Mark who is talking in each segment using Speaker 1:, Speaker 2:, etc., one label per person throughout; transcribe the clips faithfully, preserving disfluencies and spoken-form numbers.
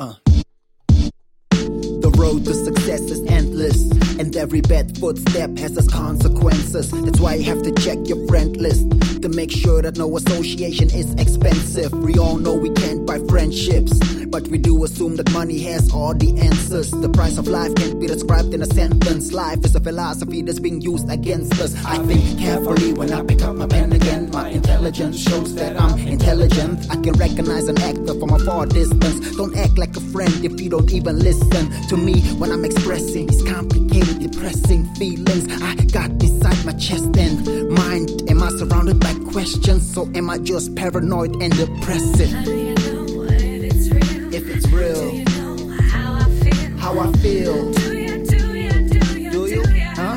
Speaker 1: Uh. The road to success is endless, and every bad footstep has its consequences. That's why you have to check your friend list to make sure that no association is expensive. We all know we can't buy friendships, but we do assume that money has all the answers. The price of life can't be described in a sentence. Life is a philosophy that's being used against us. I think carefully when I pick up my pen again. My intelligence shows that I'm intelligent. I can recognize an actor from a far distance. Don't act like a friend if you don't even listen to me when I'm expressing these complicated, depressing feelings I got inside my chest and mind. Am I surrounded by questions, or am I just paranoid and depressive?
Speaker 2: How do you know if it's real?
Speaker 1: If it's real,
Speaker 2: do you know how I feel?
Speaker 1: How I feel?
Speaker 2: Do you, do you, do you,
Speaker 1: Do you?
Speaker 2: do you?
Speaker 1: Huh?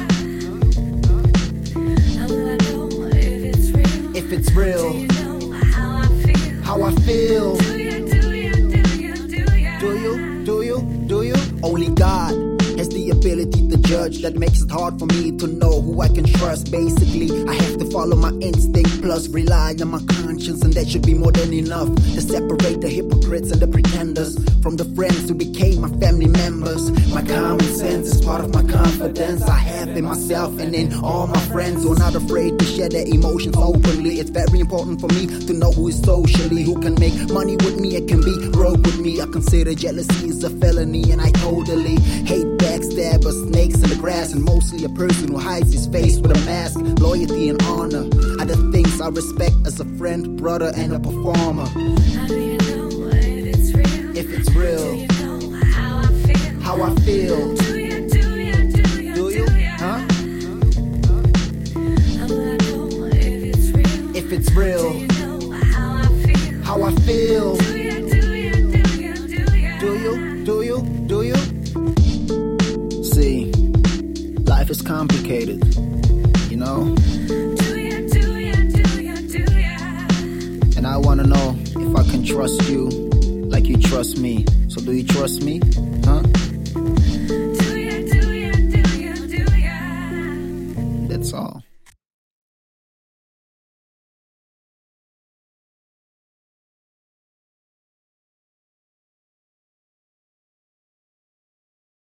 Speaker 2: How will I know if it's real?
Speaker 1: If it's real,
Speaker 2: Do you know how I feel?
Speaker 1: How I feel?
Speaker 2: Do you, do you, do you, do you?
Speaker 1: Do you? Do you? Do you? Only God has the ability to judge. That makes it hard for me to know who I can trust. Basically, I have to follow my instinct plus rely on my conscience, and that should be more than enough to separate the hypocrites and the pretenders from the friends who became my family members. My common sense is part of my confidence I have in myself and in all my friends who are not afraid to share their emotions openly. It's very important for me to know who is socially, who can make money with me and can be broke with me. I consider jealousy is a felony, and I totally hate backstabbers, snakes in the grass, and mostly a person who hides his face with a mask. Loyalty and honor are the things I respect as a friend, brother, and a performer.
Speaker 2: How do you know if it's real?
Speaker 1: If it's real,
Speaker 2: Do you know how I feel?
Speaker 1: How I feel?
Speaker 2: Do you, do you, do you,
Speaker 1: Do you?
Speaker 2: How
Speaker 1: Huh?
Speaker 2: will I know if it's real?
Speaker 1: If it's real,
Speaker 2: Do you know how I feel?
Speaker 1: How I feel?
Speaker 2: Do you, do you, do you, do you?
Speaker 1: Do you? Do you? Do you? See, life is complicated, you know?
Speaker 2: Do you, do you, do you, do you?
Speaker 1: And I wanna know if I can trust you like you trust me. So do you trust me? Huh?
Speaker 2: Do you, do you, do you, do you?
Speaker 1: That's all.